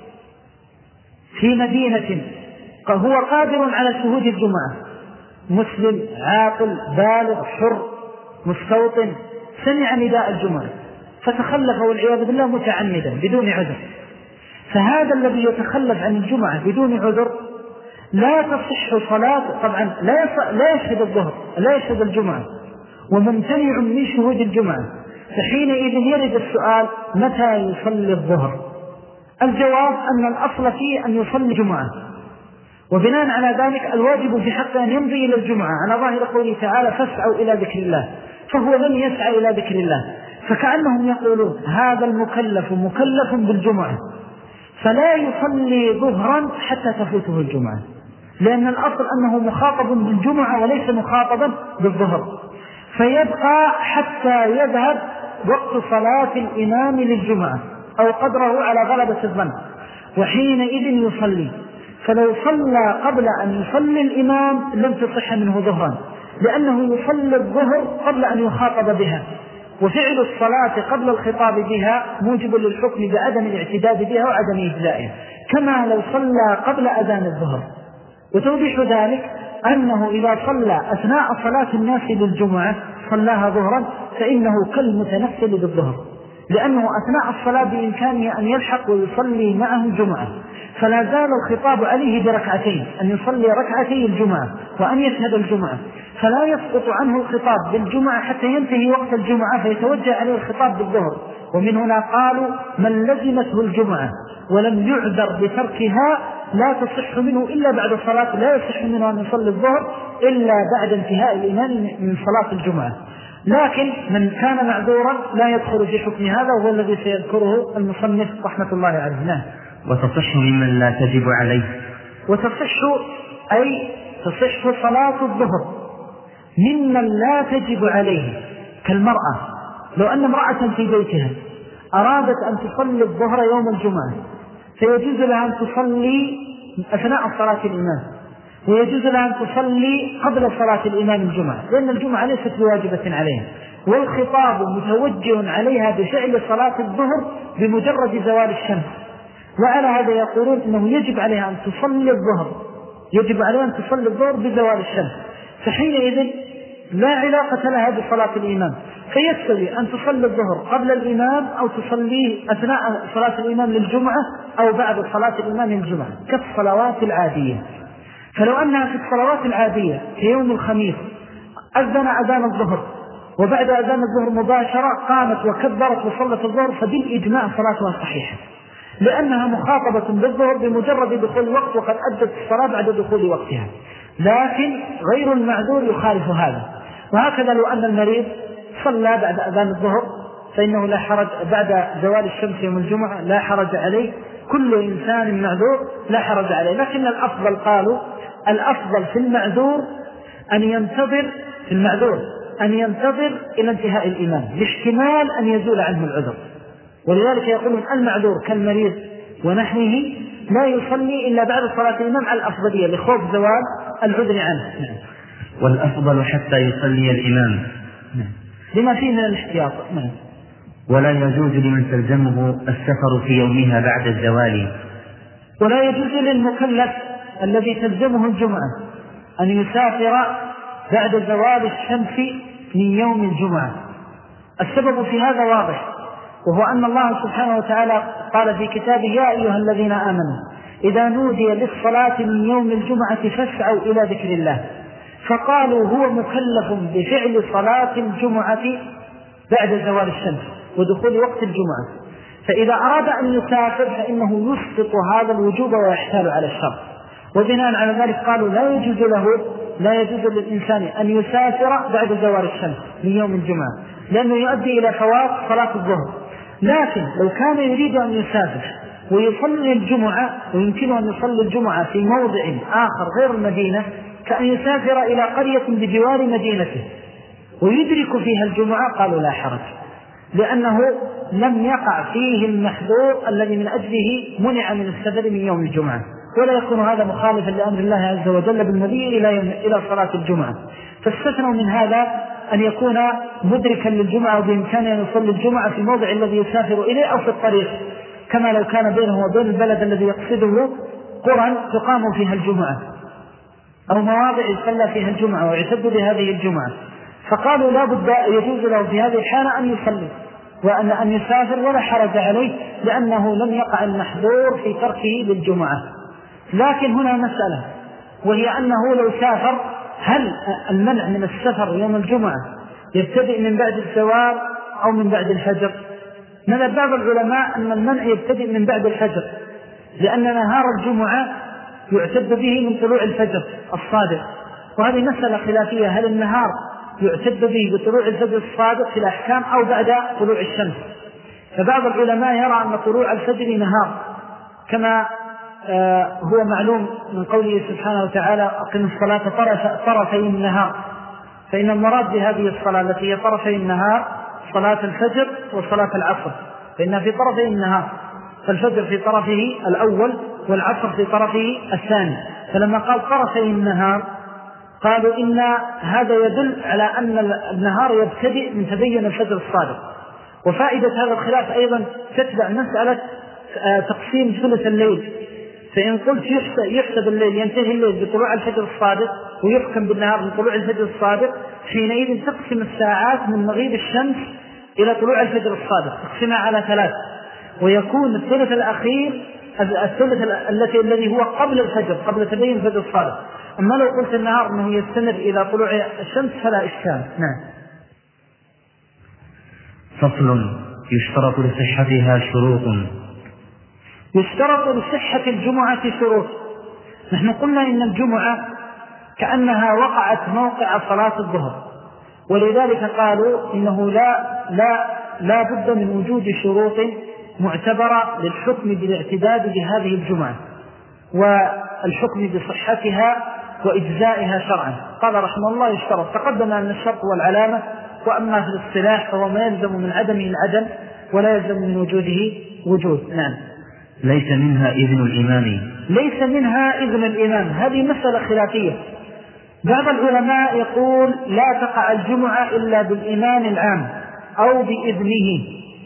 في مدينة هو قادر على شهود الجمعة، مسلم عاقل بالغ حر مستوطن، سمع نداء الجمعة فتخلف والعياذ بالله متعمدا بدون عذر، فهذا الذي يتخلف عن الجمعة بدون عذر لا تصح صلاة، طبعا لا لا يشهد الظهر لا يشهد الجمعة وممتنع من شهود الجمعة، فحينئذ يرد السؤال متى يصلي الظهر؟ الجواب أن الأصل فيه أن يصلي الجمعة، وبناء على ذلك الواجب في حقه أن يمضي إلى الجمعة على ظاهر قوله تعالى فاسعوا إلى ذكر الله، فهو لم يسعى إلى ذكر الله، فكأنهم يقولون هذا المكلف مكلف بالجمعة فلا يصلي ظهرا حتى تفوته الجمعة، لأن الأصل أنه مخاطب بالجمعة وليس مخاطبا بالظهر، فيبقى حتى يذهب وقت صلاة الإمام للجمعة أو قدره على غلبة الظن، وحينئذ يصلي. فلو صلى قبل أن يصلي الإمام لم تصح منه ظهرا، لأنه يصلي الظهر قبل أن يخاطب بها، وفعل الصلاة قبل الخطاب بها موجب للحكم بعدم الاعتداد بها وعدم إجزائها، كما لو صلى قبل أذان الظهر. وتوضيح ذلك أنه إذا صلى أثناء صلاة الناس للجمعة صلاها ظهرا فإنه كالمتنفل بالظهر، لأنه أثناء الصلاة بإمكانه أن يلحق ويصلي معه الجمعة، فلا زال الخطاب عليه بركعتين، أن يصلي ركعتي الجمعة وأن يشهد الجمعة، فلا يسقط عنه الخطاب بالجمعة حتى ينتهي وقت الجمعة فيتوجه عليه الخطاب بالظهر. ومن هنا قالوا من لزمته الجمعة ولم يعذر بتركها لا تصح منه إلا بعد الصلاة، لا يصح منه أن يصلي الظهر إلا بعد انتهاء الإمام من صلاة الجمعة. لكن من كان معذورا لا يدخل في حكم هذا، وهو الذي سيذكره المصنف رحمة الله عليه. نعم. وتصح ممن لا تجب عليه. وتصح أي تصح صلاة الظهر ممن لا تجب عليه، كالمرأة لو أن امرأة في بيتها أرادت أن تصلي الظهر يوم الجمعة فيجوز لها أن تصلي أثناء صلاة الإمام، ويجوز لها أن تصلي قبل صلاة الإمام الجمعة، لأن الجمعة ليست بواجبة عليها، والخطاب متوجه عليها بفعل صلاة الظهر بمجرد زوال الشمس. وعلى هذا يقولون إنه يجب عليها أن تصلي الظهر، يجب عليها أن تصلي الظهر بزوال الشمس، فحينئذ لا علاقة لها بصلاة الإمام، فيستوي أن تصلي الظهر قبل الإمام أو تصليه أثناء صلاة الإمام للجمعة أو بعد صلاة الإمام للجمعة كالصلوات العادية. فلو أنها في الصلوات العادية في يوم الخميس أذن أذان الظهر وبعد أذان الظهر مباشرة قامت وكبرت وصلت الظهر فبالإجماع صلاتها صحيحة، لأنها مخاطبة بالظهر بمجرد دخول الوقت وقد أدت الصلاة بعد دخول وقتها. لكن غير المعذور يخالف هذا. وهكذا لو أن المريض صلى بعد أذان الظهر فإنه لا حرج، بعد زوال الشمس يوم الجمعة لا حرج عليه، كل إنسان معذور لا حرج عليه. لكن الأفضل قالوا الأفضل في المعذور أن ينتظر في المعذور أن ينتظر إلى انتهاء الإمام لاحتمال أن يزول عنه العذر، ولذلك يقولون المعذور كالمريض ونحوه لا يصلي إلا بعد صلاة الإمام على الأفضلية لخوف زوال العذر عنه. والأفضل حتى يصلي الإمام لما فيه من الاحتياط. ولا يجوز لمن تلزمه السفر في يومها بعد الزوال. ولا يجوز للمكلف الذي تلزمه الجمعة أن يسافر بعد زوال الشمس من يوم الجمعة. السبب في هذا واضح، وهو أن الله سبحانه وتعالى قال في كتابه يا أيها الذين آمنوا إذا نودي للصلاة من يوم الجمعة فاسعوا إلى ذكر الله، فقالوا هو مكلف بفعل صلاة الجمعة بعد زوال الشمس ودخول وقت الجمعة، فإذا أراد أن يسافر فإنه يسقط هذا الوجوب ويحتال على الشرط. وبناء على ذلك قالوا لا يجوز له لا يجوز للإنسان أن يسافر بعد زوال الشمس من يوم الجمعة، لأنه يؤدي إلى فوات صلاة الظهر. لكن لو كان يريد أن يسافر ويصلي الجمعة، ويمكنه أن يصلي الجمعة في موضع آخر غير المدينة، كأن يسافر إلى قرية بجوار مدينته ويدرك فيها الجمعة، قالوا لا حرج، لأنه لم يقع فيه المحظور الذي من أجله منع من السفر من يوم الجمعة، ولا يكون هذا مخالفا لأمر الله عز وجل بالنبي إلى إلى صلاة الجمعة. فاستثنوا من هذا أن يكون مدركا للجمعة وبإمكانه أن يصلي الجمعة في الموضع الذي يسافر إليه أو في الطريق، كما لو كان بينه وبين البلد الذي يقصده قرى تقام فيها الجمعة أو مواضع يصلى فيها الجمعة ويعتد بهذه الجمعة. فقالوا لا بد يجوز له في هذه الحالة أن يصلي وأن أن يسافر ولا حرج عليه، لأنه لم يقع المحظور في تركه للجمعة. لكن هنا مسألة، وهي أنه لو سافر هل المنع من السفر يوم الجمعة يبتدئ من بعد الزوال أو من بعد الفجر؟ نذهب بعض العلماء أن المنع يبتدئ من بعد الفجر، لأن نهار الجمعة يعتد به من طلوع الفجر الصادق، وهذه مسألة خلافية، هل النهار يعتد به بطلوع الفجر الصادق في الأحكام أو بعد طلوع الشمس؟ فبعض العلماء يرى أن طلوع الفجر نهار، كما آه هو معلوم من قوله سبحانه وتعالى أقم الصلاة طرف طرفي النهار، فإن المراد بهذه الصلاة التي هي طرفي النهار صلاة الفجر وصلاة العصر، فإنها في طرفي النهار، فالفجر في طرفه الأول والعصر في طرفه الثاني. فلما قال طرفي النهار قالوا إن هذا يدل على أن النهار يبتدئ من تبين الفجر الصادق. وفائدة هذا الخلاف أيضا تتبع مسألة تقسيم ثلث الليل، فإن قلت يحسب الليل ينتهي الليل بطلوع الفجر الصادق ويحكم بالنهار من طلوع الفجر الصادق، حينئذ تقسم الساعات من مغيب الشمس إلى طلوع الفجر الصادق تقسمها على ثلاث، ويكون الثلث الأخير الثلث التي الذي هو قبل الفجر قبل تبين الفجر الصادق. أما لو قلت النهار أنه يستمر إلى طلوع الشمس فلا إشكال. نعم. فصل. يشترط لصحتها شروط. يشترط لصحة الجمعة شروط. نحن قلنا إن الجمعة كأنها وقعت موقع صلاة الظهر، ولذلك قالوا إنه لا لا لا بد من وجود شروط معتبرة للحكم بالاعتداد بهذه الجمعة والحكم بصحتها وإجزائها شرعا. قال رحمه الله يشترط. تقدم أن الشرط والعلامة، وأما في الاصطلاح فهو ما يلزم من عدمه العدم ولا يلزم من وجوده وجود. نعم. ليس منها إذن الإمام. ليس منها إذن الإمام، هذه مسألة خلافية. بعض العلماء يقول لا تقع الجمعة إلا بالإمام العام أو بإذنه،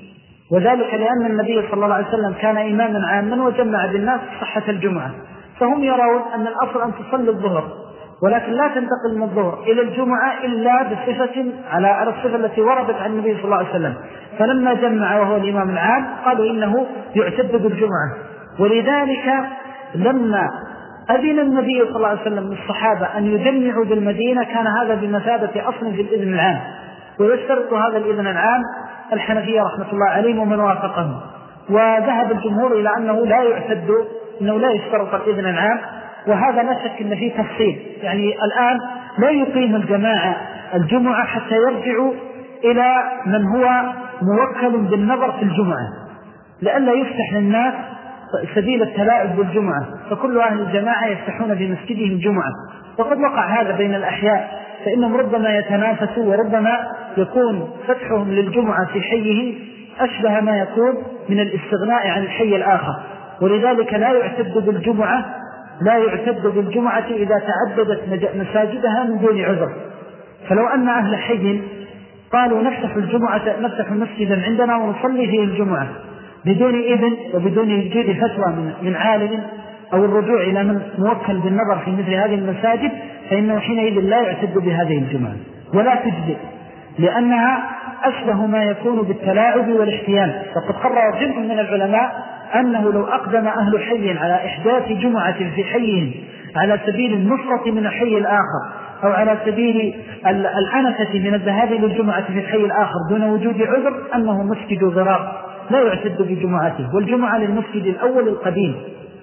وذلك لأن النبي صلى الله عليه وسلم كان إماما عاما وجمع بالناس صحة الجمعة، فهم يرون أن الأصل أن تصلي الظهر، ولكن لا تنتقل من الظهر إلى الجمعة إلا بصفة على الصفة التي وردت عن النبي صلى الله عليه وسلم. فلما جمع وهو الإمام العام قالوا إنه يعتد بالجمعة. ولذلك لما أذن النبي صلى الله عليه وسلم للصحابة أن يجمعوا بالمدينة كان هذا بمثابة أصل في الإذن العام، ويشترط هذا الإذن العام الحنفية رحمة الله عليهم ومن وافقهم. وذهب الجمهور إلى أنه لا يعتد، أنه لا يشترط الإذن العام، وهذا لا شك أن فيه تفصيل. يعني الآن لا يقيم الجماعة الجمعة حتى يرجعوا إلى من هو موكل بالنظر في الجمعة، لئلا يفتح للناس سبيل التلاعب بالجمعة، فكل أهل الجماعة يفتحون في مسجدهم الجمعة. وقد وقع هذا بين الأحياء، فإنهم ربما يتنافسوا، وربما يكون فتحهم للجمعة في حيه أشبه ما يكون من الاستغناء عن الحي الآخر. ولذلك لا يعتد بالجمعة لا يعتد بالجمعة إذا تعددت مساجدها من دون عذر. فلو أن أهل حي قالوا نفتح الجمعة نفتح مسجدا عندنا ونصلي فيه الجمعة بدون إذن وبدون وجود فتوى من عالم أو الرجوع إلى من موكل بالنظر في مثل هذه المساجد، فإنه حينئذ لا يعتد بهذه الجمعة ولا تجزئ، لأنها أشبه ما يكون بالتلاعب والاحتيال. وقد قرر جمع من العلماء أنه لو أقدم أهل حي على إحداث جمعة في حيهم على سبيل النصرة من الحي الآخر أو على سبيل العنفة من الذهاب للجمعة في الحي الآخر دون وجود عذر أنه مسجد ضرار لا يعتد بجمعته. والجمعة للمسجد الأول القديم،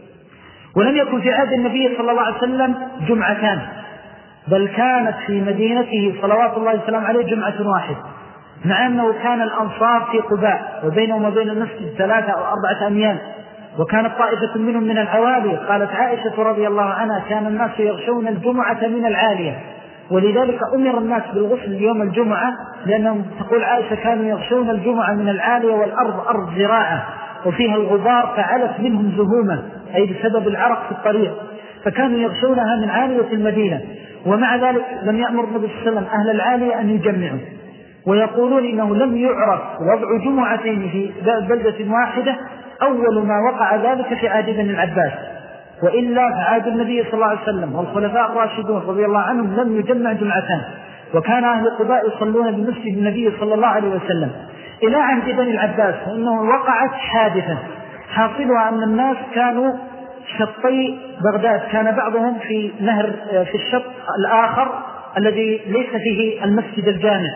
ولم يكن في عهد النبي صلى الله عليه وسلم جمعتان، بل كانت في مدينته صلوات الله وسلامه عليه جمعة واحد، مع أنه كان الأنصار في قباء وبينهم وبين المسجد ثلاثة أو أربعة أميال، وكانت طائفة منهم من العوالي. قالت عائشة رضي الله عنها كان الناس يغشون الجمعة من العالية، ولذلك أمر الناس بالغسل يوم الجمعة، لأنهم تقول عائشة كانوا يغشون الجمعة من العالية والأرض أرض زراعة وفيها الغبار فعلت منهم زهومة، أي بسبب العرق في الطريق، فكانوا يغشونها من عالية المدينة. ومع ذلك لم يأمر النبي صلى الله عليه وسلم أهل العالية أن يجمعوا، ويقولون إنه لم يعرف وضع جمعتين في بلدة واحدة أول ما وقع ذلك في عهد بن العباس، وإلا في عهد النبي صلى الله عليه وسلم والخلفاء الراشدون رضي الله عنهم لم يجمع جمعتان، وكان أهل قباء يصلون بمسجد النبي صلى الله عليه وسلم إلى عهد بن العباس، فإنه وقعت حادثة حاصلها أن الناس كانوا شطي بغداد، كان بعضهم في نهر في الشط الآخر الذي ليس فيه المسجد الجامع،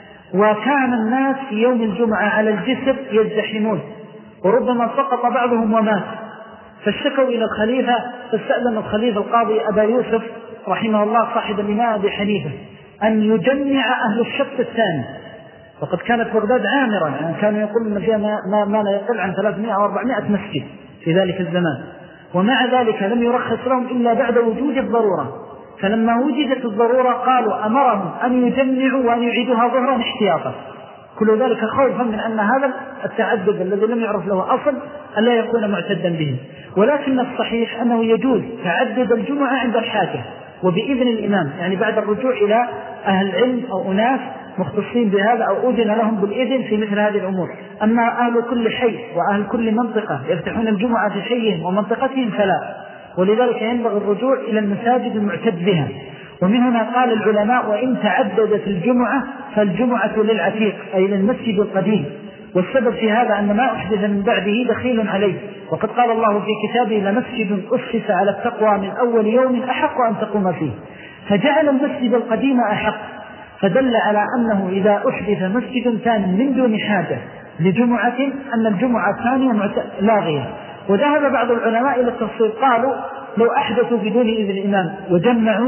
وكان الناس في يوم الجمعة على الجسر يزدحمون، وربما سقط بعضهم ومات، فاشتكوا إلى الخليفة، فاستأذن الخليفة القاضي أبا يوسف رحمه الله صاحب الإمام أبي حنيفة أن يجمع أهل الشط الثاني، وقد كانت بغداد عامرة، يعني كانوا يقولون فيها ما, ما, ما لا يقل عن ثلاثمائة أو أربعمائة مسجد في ذلك الزمان، ومع ذلك لم يرخص لهم إلا بعد وجود الضرورة. فلما وجدت الضرورة قالوا أمرهم أن يجمعوا وأن يعيدوها ظهرا احتياطا، كل ذلك خوفا من أن هذا التعدد الذي لم يعرف له أصل ألا يكون معتدا به. ولكن الصحيح أنه يجوز تعدد الجمعة عند الحاجة وبإذن الإمام، يعني بعد الرجوع إلى أهل العلم أو أناس مختصين بهذا أو أذن لهم بالإذن في مثل هذه الأمور. أما أهل كل حي وأهل كل منطقة يفتحون الجمعة في حيهم ومنطقتهم فلا، ولذلك ينبغي الرجوع إلى المساجد المعتد بها. ومن هنا قال العلماء وإن تعددت الجمعة فالجمعة للعتيق أي للمسجد القديم، والسبب في هذا أن ما أحدث من بعده دخيل عليه، وقد قال الله في كتابه لمسجد أسس على التقوى من أول يوم أحق أن تقوم فيه، فجعل المسجد القديم أحق، فدل على أنه إذا أحدث مسجد ثاني من دون حاجة لجمعة أن الجمعة الثانية لاغية. وذهب بعض العلماء إلى التفصيل، قالوا لو أحدثوا بدون إذن الإمام وجمعوا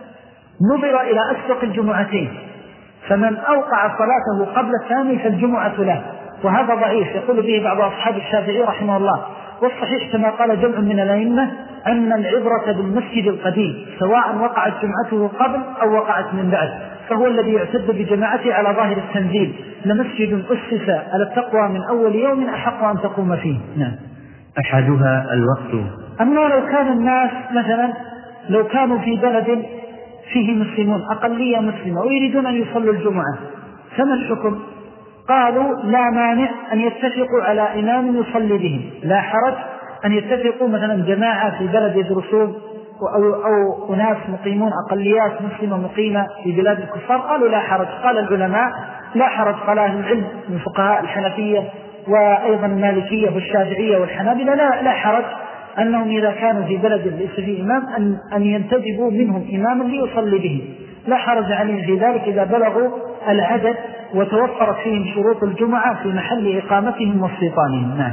نظر إلى أسبق الجمعتين، فمن أوقع صلاته قبل الثاني فالجمعة له، وهذا ضعيف يقول به بعض أصحاب الشافعي رحمه الله. والصحيح كما قال جمع من الأئمة أن العبرة بالمسجد القديم سواء وقعت جمعته قبل أو وقعت من بعد، فهو الذي يعتد بجماعته على ظاهر التنزيل لمسجد أسس على التقوى من أول يوم أحق أن تقوم فيه. نعم. أحدها الوقت. أما لو كان الناس مثلا لو كانوا في بلد فيه مسلمون أقلية مسلمة ويريدون أن يصلوا الجمعة فما الحكم؟ قالوا لا مانع أن يتفقوا على إمام يصلي بهم، لا حرج أن يتفقوا مثلا جماعة في بلد يدرسون أو, أو أناس مقيمون أقليات مسلمة مقيمة في بلاد الكفار، قالوا لا حرج. قال العلماء لا حرج، قال أهل العلم من فقهاء الحنفية وأيضا المالكية والشافعية والحنابلة لا, لا حرج أنهم إذا كانوا في بلد ليس فيه إمام أن, أن ينتدبوا منهم إماما ليصلي به، لا حرج عليهم في ذلك إذا بلغوا العدد وتوفرت فيهم شروط الجمعة في محل إقامتهم واستيطانهم. نعم.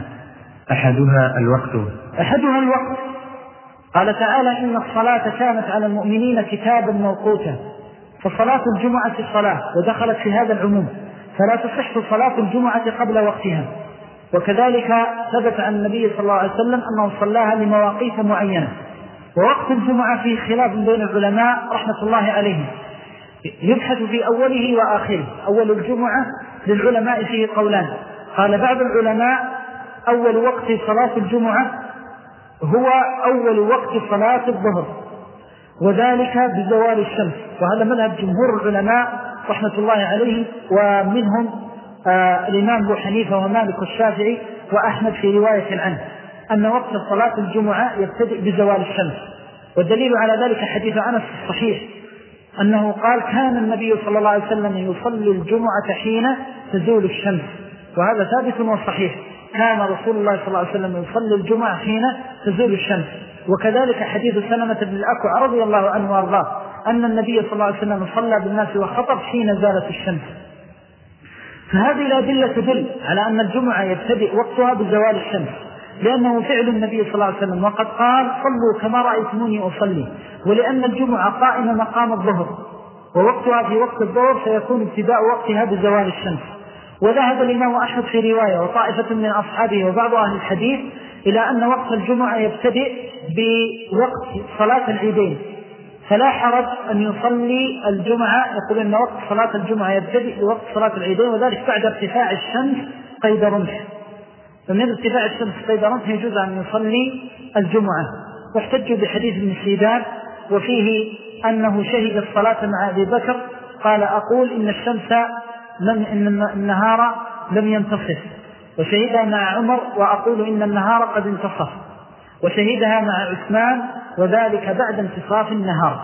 أحدها الوقت. أحدها الوقت. قال تعالى إن الصلاة كانت على المؤمنين كتابا موقوتا، فصلاة الجمعة الصلاة ودخلت في هذا العموم، فلا تصح صلاة الجمعة قبل وقتها. وكذلك ثبت عن النبي صلى الله عليه وسلم أنه صلاها لمواقيت معينة. ووقت الجمعة فيه خلاف بين العلماء رحمة الله عليهم، يبحث في أوله وآخره. أول الجمعة للعلماء فيه قولان، قال بعض العلماء أول وقت صلاة الجمعة هو أول وقت صلاة الظهر، وذلك بزوال الشمس، وهذا مذهب جمهور العلماء رحمة الله عليهم، ومنهم آه الإمام أبو حنيفة ومالك والشافعي وأحمد في رواية عنه أن وقت صلاة الجمعة يبتدئ بزوال الشمس. والدليل على ذلك حديث أنس الصحيح أنه قال كان النبي صلى الله عليه وسلم يصلي الجمعة حين تزول الشمس، وهذا ثابت وصحيح، كان رسول الله صلى الله عليه وسلم يصلي الجمعة حين تزول الشمس. وكذلك حديث سلمة بن الأكوع رضي الله عنه وارضاه أن النبي صلى الله عليه وسلم صلى بالناس وخطب حين زالت الشمس. فهذه الأدلة تدل على أن الجمعة يبتدئ وقتها بزوال الشمس، لأنه فعل النبي صلى الله عليه وسلم، وقد قال صلوا كما رأيتموني أصلي، ولأن الجمعة قائمة مقام الظهر ووقتها في وقت الظهر سيكون ابتداء وقتها بزوال الشمس. وذهب الإمام أحمد في رواية وطائفة من أصحابه وبعض أهل الحديث إلى أن وقت الجمعة يبتدئ بوقت صلاة العيدين، فلا حرج أن يصلي الجمعة، يقول أن وقت صلاة الجمعة يبتدئ بوقت صلاة العيدين، وذلك بعد ارتفاع الشمس قيد رمح، فمن ارتفاع الشمس قيد رمح يجوز أن يصلي الجمعة. واحتجوا بحديث ابن سيدان وفيه أنه شهد الصلاة مع أبي بكر، قال أقول إن الشمس لم إن النهار لم ينتصف، وشهدها مع عمر وأقول إن النهار قد انتصف، وشهدها مع عثمان وذلك بعد انتصاف النهار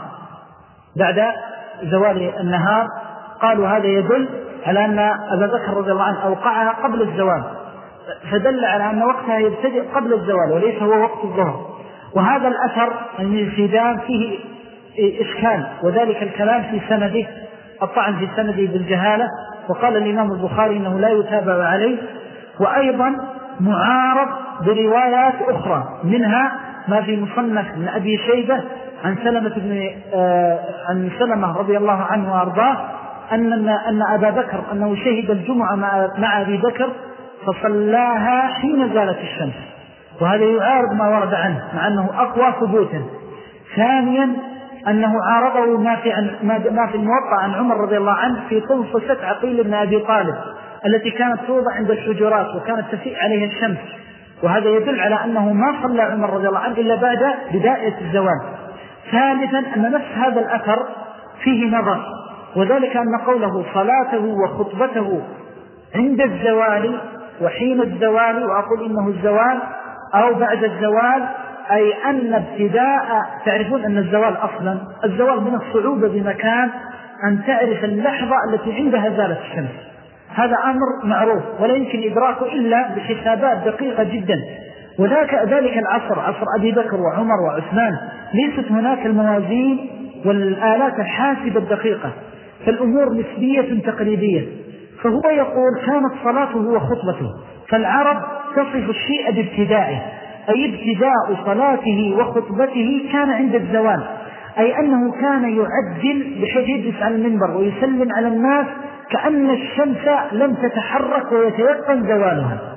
بعد زوال النهار. قالوا هذا يدل على أن أبا بكر رضي الله عنه أوقعها قبل الزوال، فدل على أن وقتها يبتدئ قبل الزوال وليس هو وقت الظهر. وهذا الأثر من سيدان فيه إشكال، وذلك الكلام في سنده، الطعن في سنده بالجهالة، وقال الإمام البخاري إنه لا يتابع عليه، وأيضا معارض بروايات أخرى منها ما في مصنف من أبي شيبة عن سلمة بن آه عن سلمة رضي الله عنه وأرضاه أن أن أبا بكر أنه شهد الجمعة مع, مع أبي بكر فصلاها حين زالت الشمس، وهذا يعارض ما ورد عنه مع أنه أقوى ثبوتا. ثانيا أنه عارضه ما في, عن ما في الموطأ عن عمر رضي الله عنه في طنفسة عقيل بن أبي طالب التي كانت توضع عند الحجرات وكانت تفيء عليها الشمس، وهذا يدل على أنه ما صلى عمر رضي الله عنه إلا بعد بداية الزوال. ثالثا أن نفس هذا الأثر فيه نظر، وذلك أن قوله صلاته وخطبته عند الزوال وحين الزوال، وأقول إنه الزوال أو بعد الزوال، أي أن ابتداء، تعرفون أن الزوال أصلا الزوال من الصعوبة بمكان أن تعرف اللحظة التي عندها زالت الشمس، هذا أمر معروف ولا يمكن إدراكه إلا بحسابات دقيقة جدا. وذاك ذلك العصر، عصر أبي بكر وعمر وعثمان، ليست هناك الموازين والآلات الحاسبة الدقيقة، فالأمور نسبية تقريبية. فهو يقول كانت صلاته وخطبته، فالعرب تصف الشيء بابتدائه، أي ابتداء صلاته وخطبته كان عند الزوال، أي أنه كان يعجل بحيث يجلس على المنبر ويسلم على الناس كأن الشمس لم تتحرك ويتيقن زوالها.